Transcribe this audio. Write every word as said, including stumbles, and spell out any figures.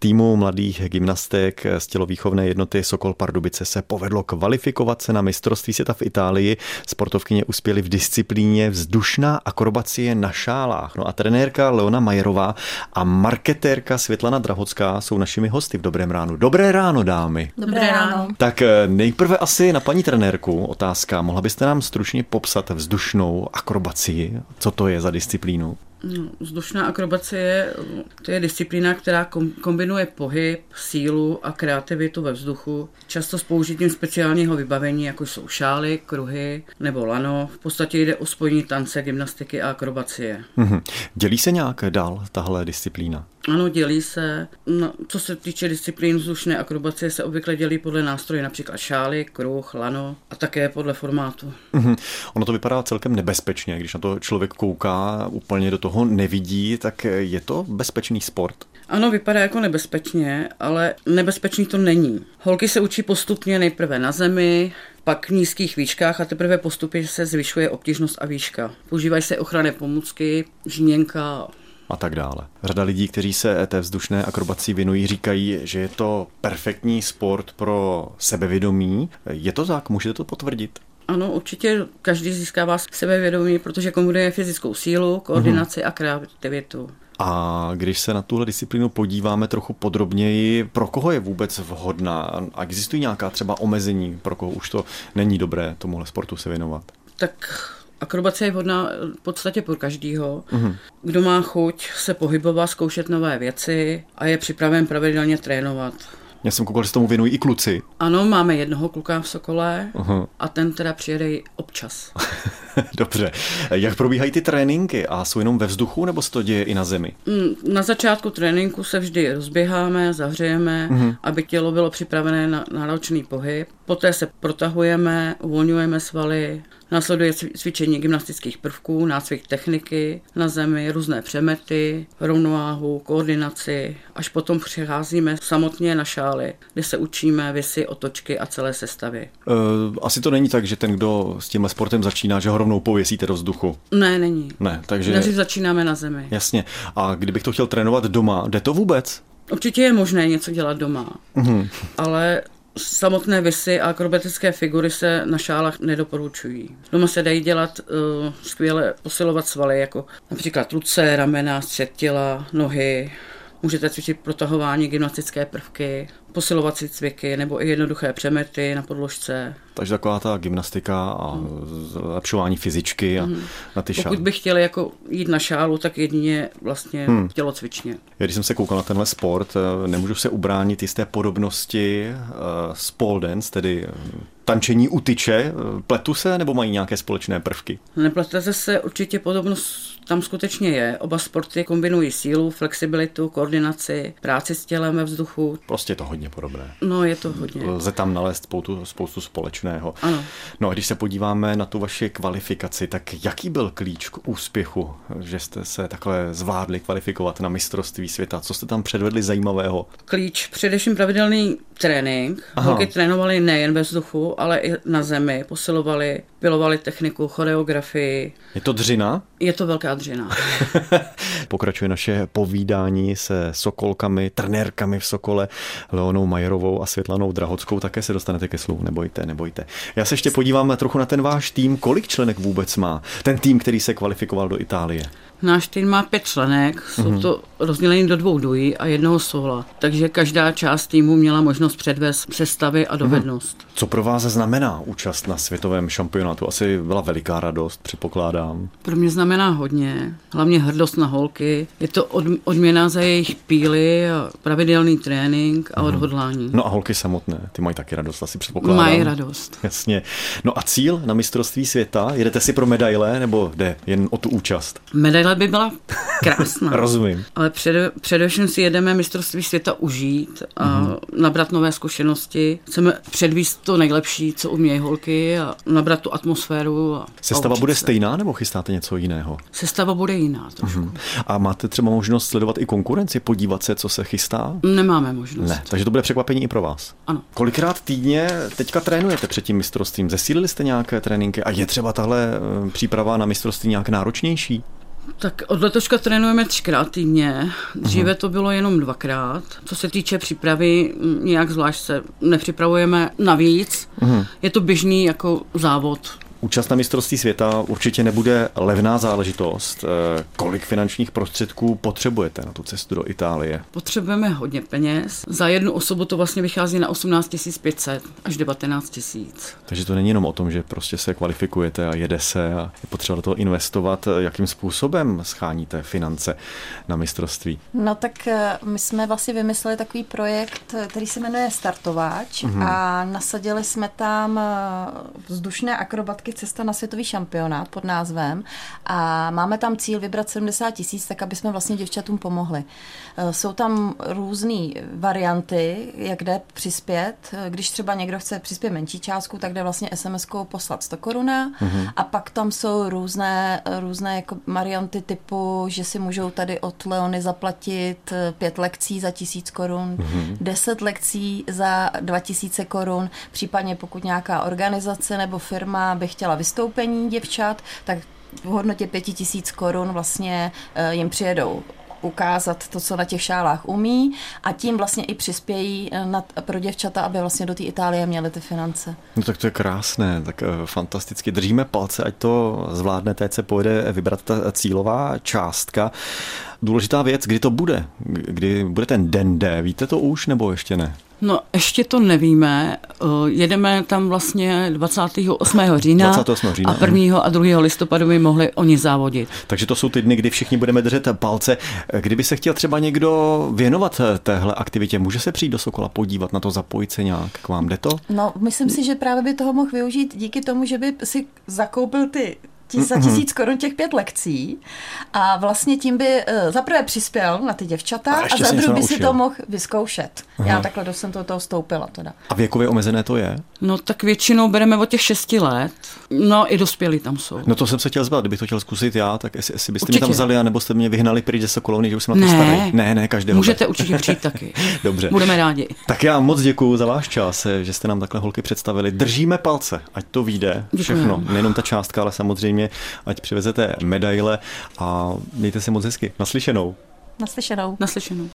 Týmu mladých gymnastek z tělovýchovné jednoty Sokol Pardubice se povedlo kvalifikovat se na mistrovství světa v Itálii. Sportovkyně uspěly v disciplíně vzdušná akrobacie na šálách. No a trenérka Leona Majerová a marketérka Světlana Drahocká jsou našimi hosty v Dobrém ránu. Dobré ráno, dámy. Dobré ráno. Tak nejprve asi na paní trenérku otázka. Mohla byste nám stručně popsat vzdušnou akrobacii? Co to je za disciplínu? No, vzdušná akrobacie to je disciplína, která kombinuje pohyb, sílu a kreativitu ve vzduchu, často s použitím speciálního vybavení, jako jsou šály, kruhy nebo lano. V podstatě jde o spojení tance, gymnastiky a akrobacie. Mhm. Dělí se nějak dál tahle disciplína? Ano, dělí se. No, co se týče disciplín vzdušné akrobacie, se obvykle dělí podle nástroje, například šály, kruh, lano a také podle formátu. Mhm. Ono to vypadá celkem nebezpečně, když na to člověk kouká, úplně do toho nevidí, tak je to bezpečný sport? Ano, vypadá jako nebezpečně, ale nebezpečný to není. Holky se učí postupně nejprve na zemi, pak v nízkých výškách a teprve postupně se zvyšuje obtížnost a výška. Používají se ochranné pomůcky, žíněnka a tak dále. Řada lidí, kteří se té vzdušné akrobaci věnují, říkají, že je to perfektní sport pro sebevědomí. Je to tak? Můžete to potvrdit? Ano, určitě každý získává sebevědomí, protože kombinuje fyzickou sílu, koordinaci hmm. a kreativitu. A když se na tuhle disciplínu podíváme trochu podrobněji, pro koho je vůbec vhodná? A existují nějaká třeba omezení, pro koho už to není dobré tomuhle sportu se věnovat? Tak akrobace je vhodná v podstatě pro každýho, uhum. Kdo má chuť se pohybovat, zkoušet nové věci a je připraven pravidelně trénovat. Já jsem koukal, že se tomu věnují i kluci. Ano, máme jednoho kluka v Sokole uh-huh. a ten teda přijede občas. Dobře. Jak probíhají ty tréninky? A jsou jenom ve vzduchu, nebo se to děje i na zemi? Na začátku tréninku se vždy rozběháme, zahřejeme, uh-huh. aby tělo bylo připravené na náročný pohyb. Poté se protahujeme, uvolňujeme svaly, následuje cvičení gymnastických prvků, nácvik techniky na zemi, různé přemety, rovnováhu, koordinaci, až potom přecházíme samotně na šály, kde se učíme visy, otočky a celé sestavy. Uh, asi to není tak, že ten, kdo s tímhle sportem začíná, že ho rovnou pověsíte do vzduchu? Ne, není. Ne, takže... Než začínáme na zemi. Jasně. A kdybych to chtěl trénovat doma, jde to vůbec? Určitě je možné něco dělat doma, uh-huh. ale samotné visy a akrobatické figury se na šálách nedoporučují. Doma se dají dělat uh, skvěle posilovat svaly, jako například ruce, ramena, střed těla, nohy. Můžete cvičit protahování, gymnastické prvky, posilovací cviky nebo i jednoduché přemety na podložce. Takže taková ta gymnastika a zlepšování fyzičky a mm. na ty šály. Pokud by chtěli jako jít na šálu, tak jedině vlastně hmm. tělocvičně. Já když jsem se koukal na tenhle sport, nemůžu se ubránit jisté podobnosti s pole dance, tedy tančení u tyče. Pletu se nebo mají nějaké společné prvky? Neplete se, určitě podobnost tam skutečně je. Oba sporty kombinují sílu, flexibilitu, koordinaci, práci s tělem ve vzduchu. Prostě je to hodně podobné. No, je to hodně. Lze tam nalézt spoustu, spoustu společného. Ano. No a když se podíváme na tu vaši kvalifikaci, tak jaký byl klíč k úspěchu, že jste se takhle zvládli kvalifikovat na mistrovství světa? Co jste tam předvedli zajímavého? Klíč, především pravidelný trénink. Holky trénovaly nejen ve vzduchu, ale i na zemi, posilovali, pilovali techniku, choreografii. Je to dřina? Je to velká dřina. Pokračuje naše povídání se sokolkami, trenérkami v Sokole, Leonou Majerovou a Světlanou Drahockou. Také se dostanete ke slovu, nebojte, nebojte. Já se ještě podívám trochu na ten váš tým. Kolik členek vůbec má ten tým, který se kvalifikoval do Itálie? Náš tým má pět členek, jsou mm-hmm. to rozdělení do dvou dují a jednoho sola. Takže každá část týmu měla možnost předvést přestavy a dovednost. Mm-hmm. Co pro vás znamená účast na světovém šampionátu? Asi byla veliká radost, předpokládám. Pro mě znamená hodně, hlavně hrdost na holky. Je to od, odměna za jejich píly, a pravidelný trénink a mm-hmm. odhodlání. No a holky samotné, ty mají taky radost, asi předpokládám. Mají radost. Jasně. No a cíl na mistrovství světa? Jedete si pro medaile nebo jde jen o tu účast? Medaile by byla krásná. Rozumím. Ale před, především si jedeme mistrovství světa užít a mm-hmm. nabrat nové zkušenosti. Chceme předvíst to nejlepší, co umějí holky a nabrat tu atmosféru. A, Sestava a bude se. stejná nebo chystáte něco jiného? Sestava bude jiná trošku. Mm-hmm. A máte třeba možnost sledovat i konkurenci, podívat se, co se chystá? Nemáme možnost. Ne, takže to bude překvapení i pro vás. Ano. Kolikrát týdně teďka trénujete před tím mistrovstvím? Zesílili jste nějaké tréninky a je třeba tahle příprava na mistrovství nějak náročnější? Tak od letoška trénujeme třikrát týdně, dříve to bylo jenom dvakrát. Co se týče přípravy, nějak zvlášť se nepřipravujeme navíc, uhum. Je to běžný jako závod. Účast na mistrovství světa určitě nebude levná záležitost. Kolik finančních prostředků potřebujete na tu cestu do Itálie? Potřebujeme hodně peněz. Za jednu osobu to vlastně vychází na osmnáct tisíc pět set až devatenáct tisíc. Takže to není jenom o tom, že prostě se kvalifikujete a jede se a je potřeba do toho investovat. Jakým způsobem scháníte finance na mistrovství? No tak my jsme vlastně vymysleli takový projekt, který se jmenuje Startováč mhm. a nasadili jsme tam vzdušné akrobatky Cesta na světový šampionát pod názvem a máme tam cíl vybrat sedmdesát tisíc, tak aby jsme vlastně děvčatům pomohli. Jsou tam různé varianty, jak jde přispět. Když třeba někdo chce přispět menší částku, tak jde vlastně es em eskou poslat sto koruna mm-hmm. a pak tam jsou různé, různé jako varianty typu, že si můžou tady od Leony zaplatit pět lekcí za tisíc korun, mm-hmm. deset lekcí za dva tisíce korun, případně pokud nějaká organizace nebo firma by chtěla vystoupení děvčat, tak v hodnotě pěti tisíc korun vlastně jim přijedou ukázat to, co na těch šálách umí a tím vlastně i přispějí na, pro děvčata, aby vlastně do té Itálie měly ty finance. No tak to je krásné, tak uh, fantasticky. Držíme palce, ať to zvládnete, ať se pojede vybrat ta cílová částka. Důležitá věc, kdy to bude? Kdy bude ten den D? Víte to už nebo ještě ne? No, ještě to nevíme. Jedeme tam vlastně dvacátého osmého října, dvacátého osmého října a prvního a druhého listopadu by mohli oni závodit. Takže to jsou ty dny, kdy všichni budeme držet palce. Kdyby se chtěl třeba někdo věnovat téhle aktivitě, může se přijít do Sokola podívat na to, zapojit se nějak k vám, jde to? No, myslím si, že právě by toho mohl využít díky tomu, že by si zakoupil ty za tisíc korun těch pět lekcí a vlastně tím by zaprvé přispěl na ty děvčata a, a za druhé by si to mohl vyzkoušet. Aha. Já takhle jsem do toho vstoupila. Teda. A věkově omezené to je? No tak většinou bereme od těch šesti let, no i dospělí tam jsou. No to jsem se chtěl zbavit, kdybych to chtěl zkusit já, tak jestli, jestli byste mě tam vzali, anebo jste mě vyhnali pryč ze Sokolovny, že už jsem na to ne, starý. Ne, ne, každého. Můžete určitě přijít taky. Dobře. Budeme rádi. Tak já moc děkuju za váš čas, že jste nám takhle holky představili. Držíme palce, ať to vyjde všechno, nejenom ta částka, ale samozřejmě ať přivezete medaile a mějte se moc hezky. Naslyšenou. Naslyšenou. Naslyšenou.